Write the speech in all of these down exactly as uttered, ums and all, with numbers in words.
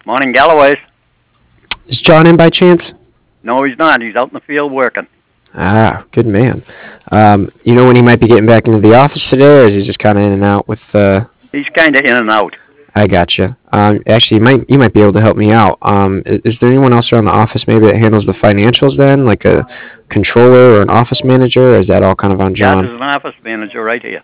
Morning, Galloway's. Is John in by chance? No, he's not. He's out in the field working. Ah, good man. Um, you know when he might be getting back into the office today, or is he just kind of in and out with? Uh... He's kind of in and out. I gotcha. Um, actually, you might you might be able to help me out. Um, is, is there anyone else around the office maybe that handles the financials then, like a controller or an office manager, or is that all kind of on Yeah, John? there's an office manager right here.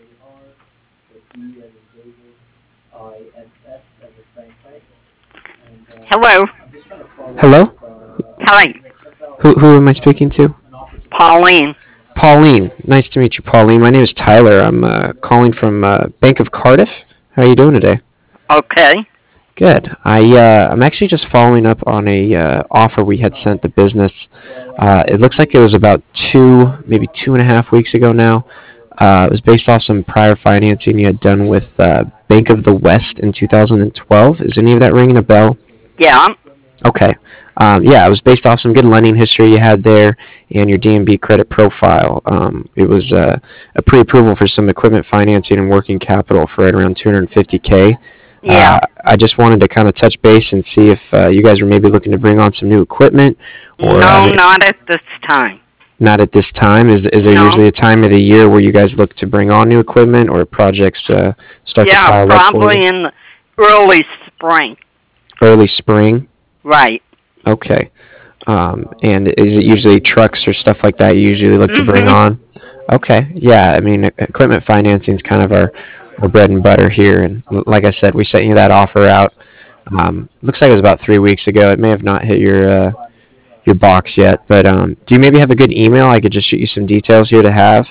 Hello. Hello? Hi. Who who am I speaking to? Pauline. Pauline. Nice to meet you, Pauline. My name is Tyler. I'm uh, calling from uh, Bank of Cardiff. How are you doing today? Okay. Good. I uh, I'm actually just following up on a uh, offer we had sent the business. Uh, it looks like it was about two, maybe two and a half weeks ago now. Uh, it was based off some prior financing you had done with uh, Bank of the West in two thousand twelve. Is any of that ringing a bell? Yeah. Okay. Um, yeah, it was based off some good lending history you had there and your D and B credit profile. Um, it was uh, a pre-approval for some equipment financing and working capital for right around two hundred fifty K. Yeah. Uh, I just wanted to kind of touch base and see if uh, you guys were maybe looking to bring on some new equipment. Or, no, uh, not at this time. Not at this time. Is is there No. usually a time of the year where you guys look to bring on new equipment or projects uh, start yeah, to pile up for probably you? in the early spring. Early spring? Right. Okay. Um, and is it usually trucks or stuff like that you usually look to bring Mhm. on? Okay. Yeah, I mean, e- equipment financing is kind of our, our bread and butter here. And l- like I said, we sent you that offer out. Um, looks like it was about three weeks ago. It may have not hit your uh, your box yet. But um, do you maybe have a good email? I could just shoot you some details here to have.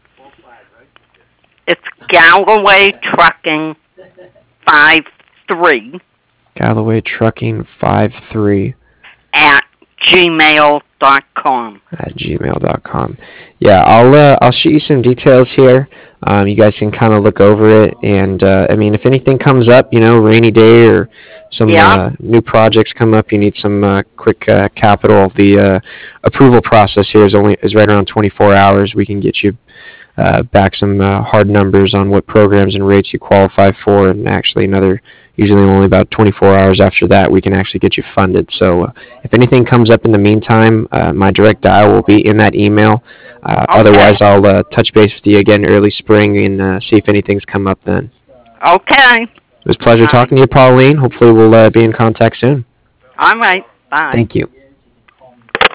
It's Galloway Trucking five three Galloway Trucking five three at gmail dot com. at gmail dot com. Yeah, I'll uh, I'll shoot you some details here. Um, you guys can kind of look over it, and uh, I mean, if anything comes up, you know, rainy day or some Yeah. uh, new projects come up, you need some uh, quick uh, capital. The uh, approval process here is only is right around twenty-four hours. We can get you uh, back some uh, hard numbers on what programs and rates you qualify for, and actually another usually only about twenty-four hours after that we can actually get you funded. So uh, if anything comes up in the meantime, uh, my direct dial will be in that email. Uh, Okay. Otherwise, I'll uh, touch base with you again early spring and uh, see if anything's come up then. Okay. It was a pleasure Bye. talking to you, Pauline. Hopefully we'll uh, be in contact soon. All right. Bye. Thank you.